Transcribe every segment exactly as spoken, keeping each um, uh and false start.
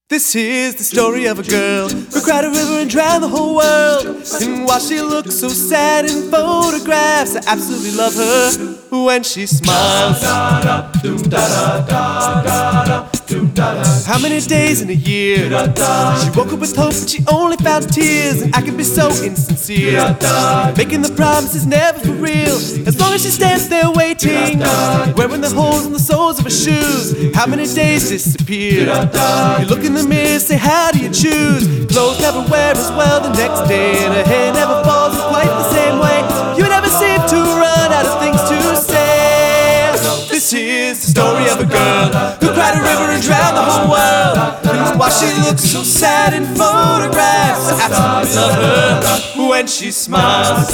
This is the story of a girl who cried a river and drowned the whole world. And while she looks so sad in photographs, I absolutely love her when she smiles. How many days in a year she woke up with hope but she only found tears? And I can be so insincere, making the promises never for real. As long as she stands there waiting, wearing the holes in the soles of her shoes. How many days disappear? You look in the mirror, say how do you choose? Clothes never wear as well the next day, and her hair never falls in quite the same way. You never seem to run out of things to say. This is the story of a girl who cried a river and drowned the whole world. And while she looks so sad in photographs, I absolutely love her when she smiles.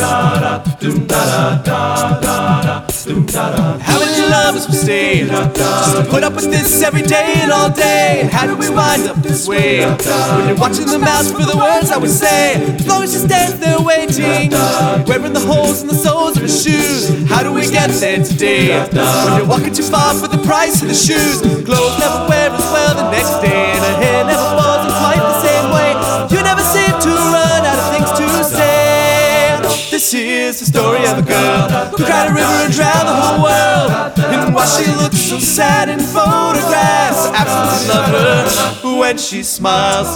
How many lovers will stay just to put up with this every day and all day? And how do we wind up this way when you're watching the mouths for the words I would say? As long as she stands there waiting, wearing the holes in the soles of her shoes. How do we get there today when you're walking too far for the price of the shoes? Clothes never wear as well the next day, and her hair never falls in quite the same way. You never seem to run out of things to say. This is the story of a girl who cried a river and drowned the whole world. And while she looks so sad in photographs, I absolutely love her when she smiles.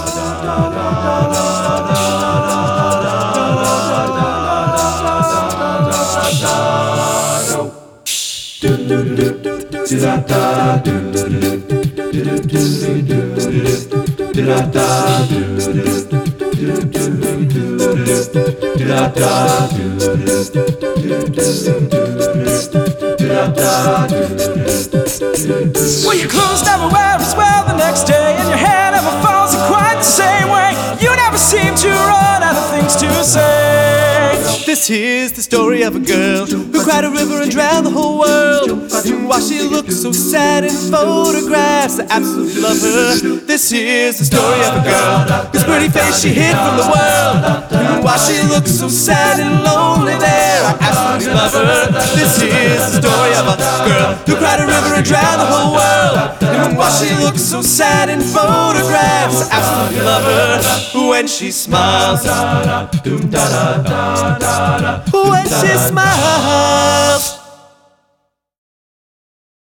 Well, your clothes never wear as well the next day, and your hair never falls in quite the same way. You never seem to run out of things to say. This is the story of a girl who cried a river and drowned the whole world. And while she looks so sad in photographs, I absolutely love her. This is the story of a girl whose pretty face she hid from the world. And while she looks so sad and lonely there, I absolutely love her. This is the story of a girl who cried a river and drowned the whole world. And while she looks so sad in photographs, I absolutely love her when she smiles. When she smiles.